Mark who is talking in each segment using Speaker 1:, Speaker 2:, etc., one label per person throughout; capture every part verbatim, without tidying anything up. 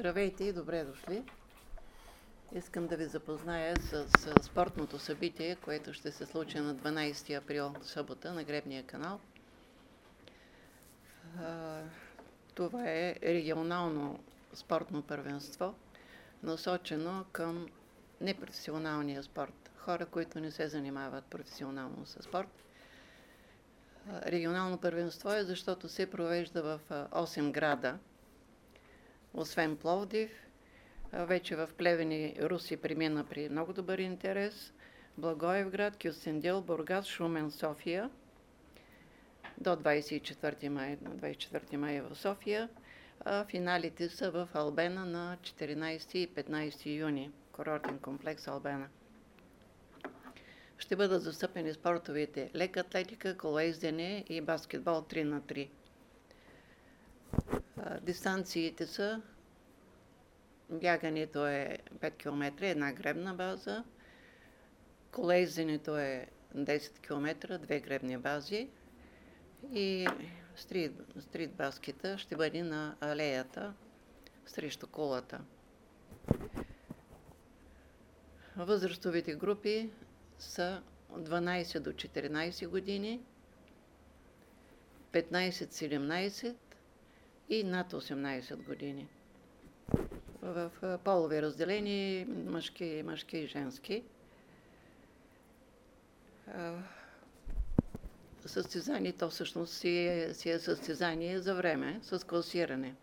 Speaker 1: Здравейте и добре дошли! Искам да ви запозная с, с спортното събитие, което ще се случи на дванадесети април, събота, на Гребния канал. А, това е регионално спортно първенство, насочено към непрофесионалния спорт. Хора, които не се занимават професионално със спорт. А, регионално първенство е, защото се провежда в осем града, освен Пловдив. Вече в Плевен и Руси премина при много добър интерес. Благоевград, Кюстендил, Бургас, Шумен, София. До двадесет и четвърти май, двадесет и четвърти май в София. А финалите са в Албена на четиринадесети и петнадесети юни. Курортен комплекс Албена. Ще бъдат застъпени спортовете лека атлетика, колоездене и баскетбол три на три. Дистанциите са: бягането е пет километра, една гребна база. Колоезденето е десет километра, две гребни бази. И стрит, стрит баскета ще бъде на алеята срещу кулата. Възрастовите групи са от дванадесет до четиринадесет години, петнадесет до седемнадесет и над осемнадесет години. В полови разделени, мъжки, мъжки и женски. Състезанието всъщност си е, си е състезание за време, с класиране.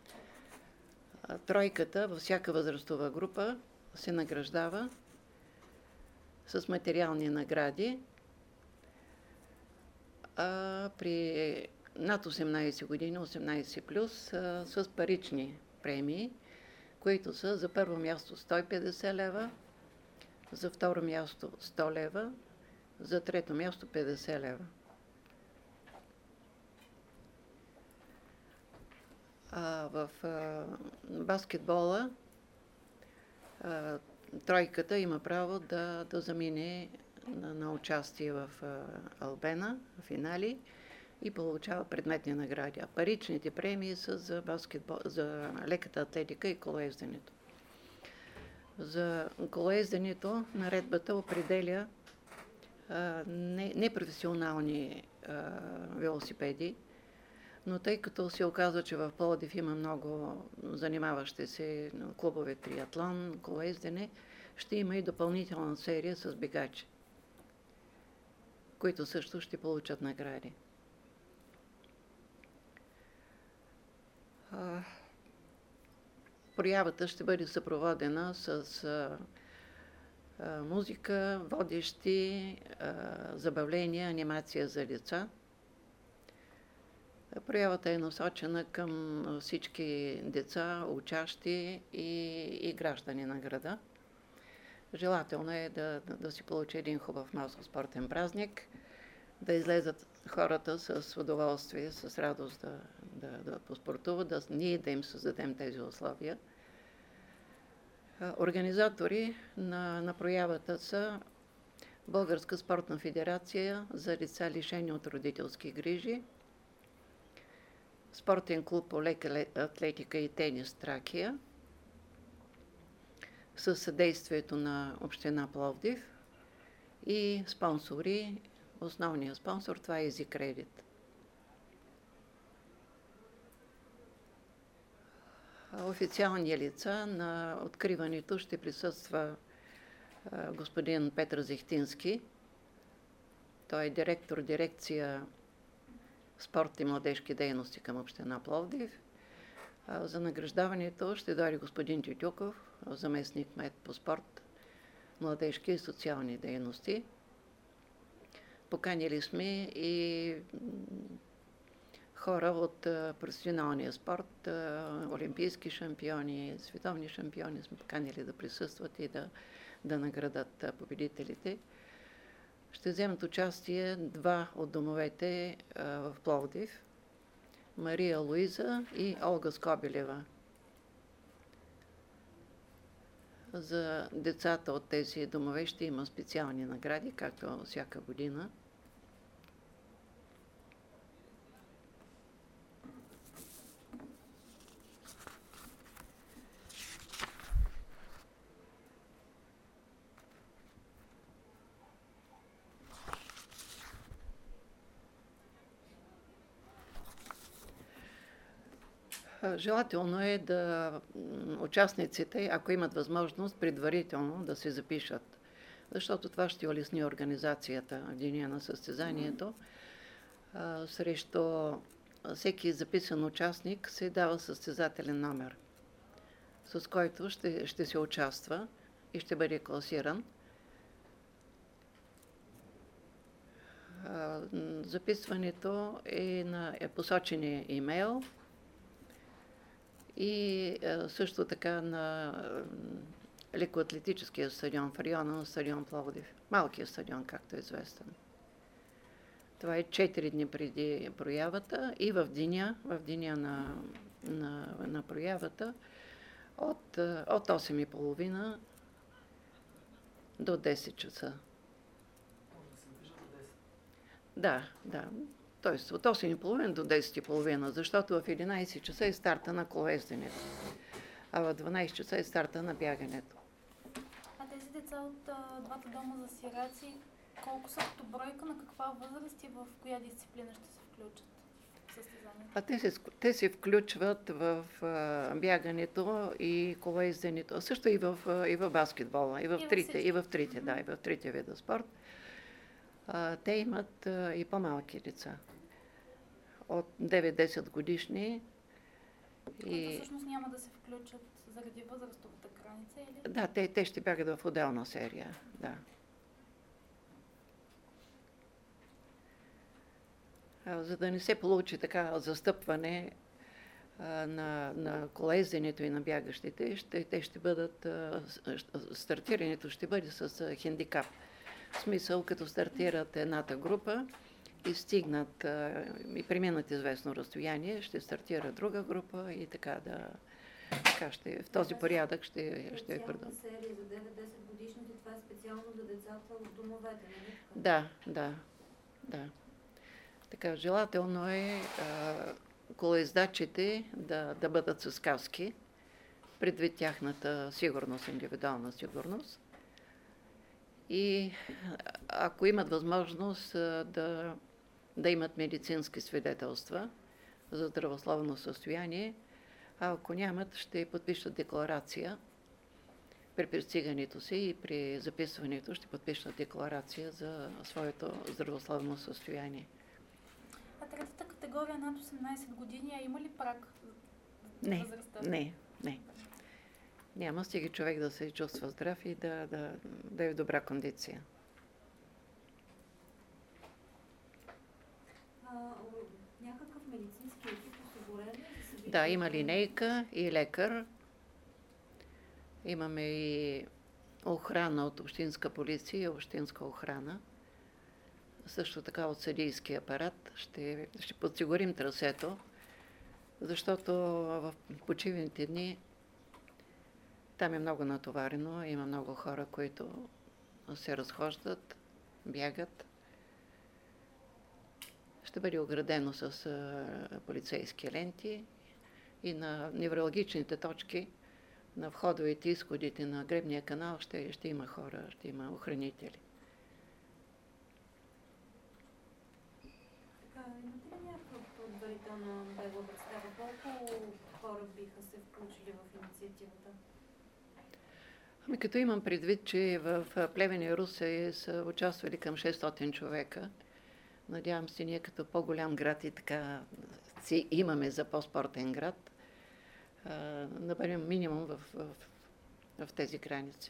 Speaker 1: Тройката във всяка възрастова група се награждава с материални награди, а при над осемнадесет години, осемнадесет плюс, с парични премии, които са за първо място сто и петдесет лева, за второ място сто лева, за трето място петдесет лева. А в а, баскетбола а, тройката има право да, да замине на, на участие в а, Албена, в финали, и получава предметни награди. А паричните премии са за баскетбол, за леката атлетика и колоезденето. За колоезденето наредбата определя а, не, непрофесионални а, велосипеди, но тъй като се оказва, че в Пловдив има много занимаващи се клубове триатлон, колоездене, ще има и допълнителна серия с бегачи, които също ще получат награди. Проявата ще бъде съпроводена с а, а, музика, водещи, а, забавления, анимация за деца. Проявата е насочена към всички деца, учащи и, и граждани на града. Желателно е да, да, да си получи един хубав масов спортен празник, да излезат хората с удоволствие, с радост да, да, да поспортуват, да ние да им създадем тези условия. Организатори на, на проявата са Българска спортна федерация за деца, лишени от родителски грижи, Спортен клуб по лека атлетика и тенис Тракия, със съдействието на община Пловдив, и спонсори. Основният спонсор това е EasyCredit. Официални лица на откриването ще присъства а, господин Петър Зехтински. Той е директор дирекция спорт и младежки дейности към община Пловдив. А, за награждаването ще дойде господин Тютюков, заместник кмет по спорт, младежки и социални дейности. Поканили сме и хора от професионалния спорт, олимпийски шампиони, световни шампиони сме поканили да присъстват и да, да наградат победителите. Ще вземат участие два от домовете в Пловдив, Мария Луиза и Олга Скобелева. За децата от тези домове ще има специални награди, както всяка година. Желателно е да участниците, ако имат възможност, предварително да се запишат, защото това ще улесни организацията в деня на състезанието. Срещу всеки записан участник се дава състезателен номер, с който ще, ще се участва и ще бъде класиран. Записването е на е посочения имейл и също така на лекоатлетическия стадион в района на стадион Пловдив. Малкият стадион, както е известен. Това е четири дни преди проявата и в деня, в деня на, на, на проявата от, от осем и половина до десет часа. Да, да. Тоест от осем и половина до десет и половина, защото в единайсет часа е старта на колоезденето, а в дванайсет часа е старта на бягането.
Speaker 2: А тези деца от а, двата дома за сираци, колко са като бройка, на каква възраст и в коя дисциплина ще се включат в състезанието?
Speaker 1: А те се, те се включват в а, бягането и колоезденето, също и в, а, и в баскетбола, и в
Speaker 2: И
Speaker 1: трите,
Speaker 2: във
Speaker 1: и в трите, mm-hmm. да, и в трите вида спорт. А, те имат а, и по-малки деца, от девет-десет годишни.
Speaker 2: Които
Speaker 1: И...
Speaker 2: всъщност няма да се включат заради възрастовата граница, или?
Speaker 1: Да, те, те ще бягат в отделна серия, да. А, за да не се получи така застъпване а, на, на колоезденето и на бягащите, ще, те ще бъдат, а, стартирането ще бъде с а, хендикап. В смисъл, като стартират едната група и стигнат а, и преминат известно разстояние, ще стартира друга група и така да... Така ще, в този порядък ще, ще е продължено.
Speaker 3: Серия за девет-десет годишните, това е специално за децата от домовете, нали?
Speaker 1: Да, да, да. Така, желателно е а, колоездачите да, да бъдат с каски, предвид тяхната сигурност, индивидуална сигурност. И ако имат възможност а, да, да имат медицински свидетелства за здравословно състояние, а ако нямат, ще подпишат декларация при пристигането си и при записването ще подпишат декларация за своето здравословно състояние.
Speaker 2: А третата категория над осемнайсет години, а има ли праг за
Speaker 1: Не,
Speaker 2: възрастта?
Speaker 1: не, не. Няма, стига човек да се чувства здрав и да, да, да е в добра кондиция.
Speaker 3: А, някакъв медицински екип осигурен ли да се види?
Speaker 1: Да, има линейка и лекар. Имаме и охрана от общинска полиция и общинска охрана. Също така от съдийски апарат. Ще, ще подсигурим трасето, защото в почивните дни там е много натоварено. Има много хора, които се разхождат, бягат. Ще бъде оградено с а, полицейски ленти и на невралгичните точки, на входовете и изходите на гребния канал ще, ще има хора, ще има охранители.
Speaker 3: Така, имате ли някаква предварителна бегла представа? Колко хора биха се включили в инициативата?
Speaker 1: Ами като имам предвид, че в Плевен и Русе са участвали към шестстотин човека, надявам се ние като по-голям град и така си имаме за по-спортен град, да бъдем минимум в, в, в тези граници.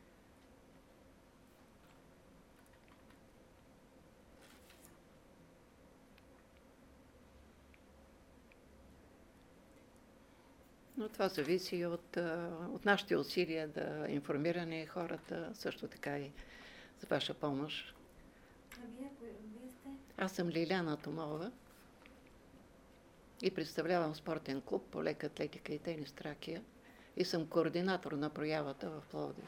Speaker 1: Но това зависи от, от нашите усилия да информираме хората, също така и за ваша помощ.
Speaker 3: А вие, вие сте?
Speaker 1: Аз съм Лиляна Томова и представлявам спортен клуб по лека атлетика и тенис Тракия и съм координатор на проявата в Пловдив.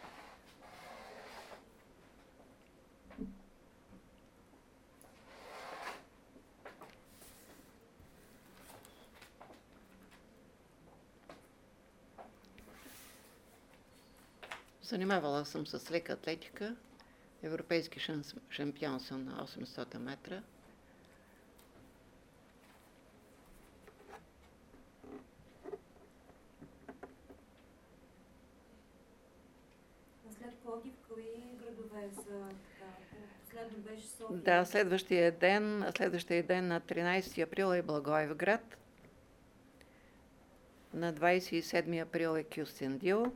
Speaker 1: Занимавала съм с лека атлетика, европейски шампион съм на осемстотин метра.
Speaker 3: кои градове са така? Последно беше София.
Speaker 1: Да, следващия ден, следващия ден на тринайсети април е Благоевград. На двайсет и седми април е Кюстендил.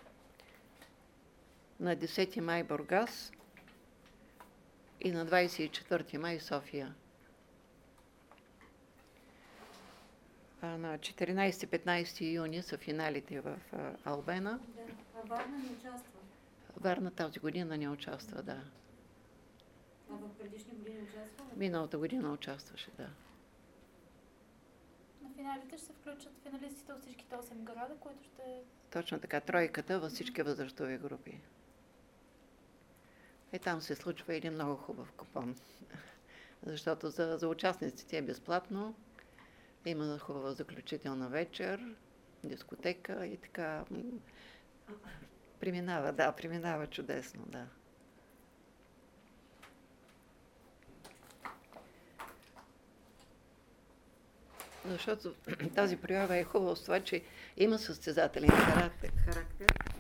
Speaker 1: На десети май Бургас. И на двайсет и четвърти май София. А на четиринайсети и петнайсети юни са финалите в а, Албена.
Speaker 3: Да. А Варна не участва?
Speaker 1: Варна тази година не участва, да.
Speaker 3: А в предишни години участва?
Speaker 1: Миналата година участваше, да.
Speaker 2: На финалите ще се включат финалистите от всичките осем града, които ще...
Speaker 1: Точно така, тройката във всички възрастови групи. И там се случва един много хубав купон. Защото за, за участниците е безплатно. Има хубава заключителна вечер, дискотека и така. Преминава, да, преминава чудесно, да. Защото тази проява е хубава с това, че има състезателен характер. характер.